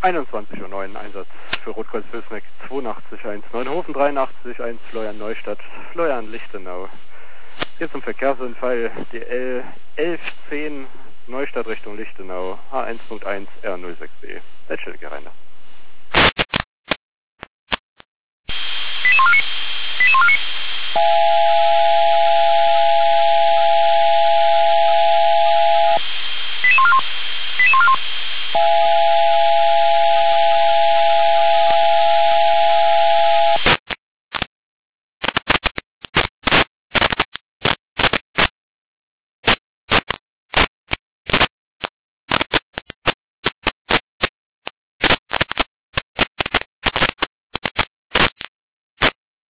21:09 Uhr, Einsatz für Rotkreuz Vilsneck 8219 Neuenhofen 83 Florian Neustadt, Florian Lichtenau. Hier zum Verkehrsunfall die L1110 Neustadt Richtung Lichtenau, H1.1 R06B. Leitstelle Gereiner.